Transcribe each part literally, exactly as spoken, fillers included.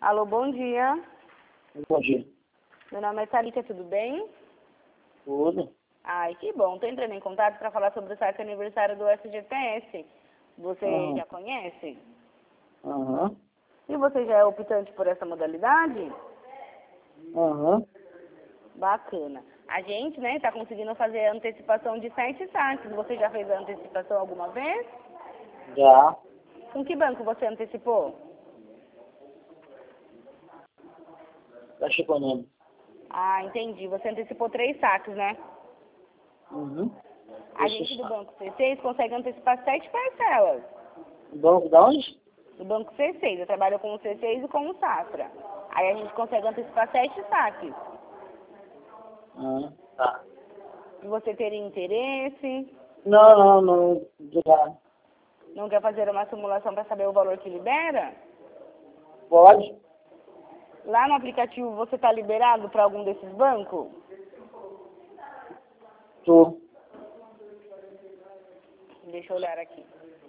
Alô, bom dia. Bom dia. Meu nome é Thalita, tudo bem? Tudo? Ai, que bom. Tô entrando em contato para falar sobre o site aniversário do S G P S. Você Aham. já conhece? Aham. E você já é optante por essa modalidade? Aham. Bacana. A gente, né, tá conseguindo fazer a antecipação de sete saques. Você já fez a antecipação alguma vez? Já. Com que banco você antecipou? Caixa Econômica. Ah, entendi. Você antecipou três saques, né? Uhum. A gente do Banco C seis consegue antecipar sete parcelas. Banco da onde? Do Banco C seis. Eu trabalho com o C seis e com o Safra. Aí a gente consegue antecipar sete saques. Ah, tá. E você teria interesse? Não, não, não. Já. Não quer fazer uma simulação para saber o valor que libera? Pode? Lá no aplicativo você está liberado para algum desses bancos? Tô. Deixa eu olhar aqui.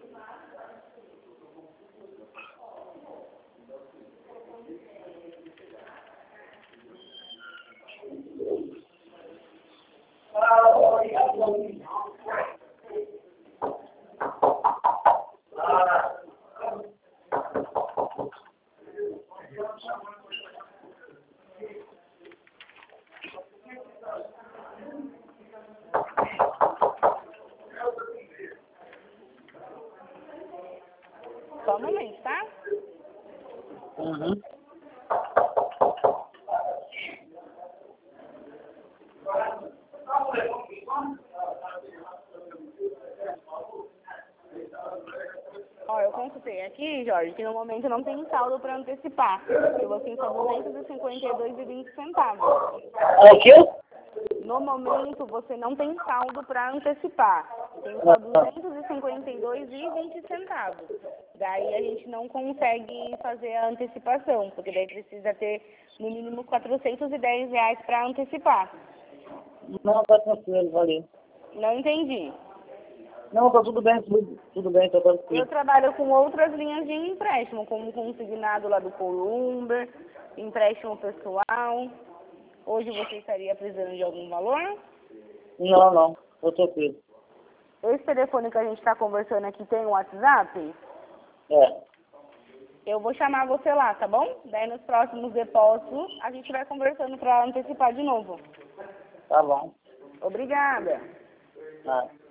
Só um momento, tá? Uhum. Ó, eu consultei aqui, Jorge, que no momento não tem saldo para antecipar. Que você está duzentos e cinquenta e dois e vinte centavos. É o quê? No momento você não tem saldo para antecipar. Tem só duzentos e cinquenta e dois e vinte centavos. Daí a gente não consegue fazer a antecipação, porque daí precisa ter no mínimo quatrocentos e dez reais para antecipar. Não, tá tranquilo, valeu. Não entendi. Não, tá tudo bem, tudo, tudo bem, tá Eu tranquilo. trabalho com outras linhas de empréstimo, como consignado lá do Columber, empréstimo pessoal. Hoje você estaria precisando de algum valor? Não, não, tô tranquilo. Esse telefone que a gente está conversando aqui tem um WhatsApp? É, Eu vou chamar você lá, tá bom? Daí nos próximos depósitos a gente vai conversando para antecipar de novo. tá bom. Obrigada. Tá.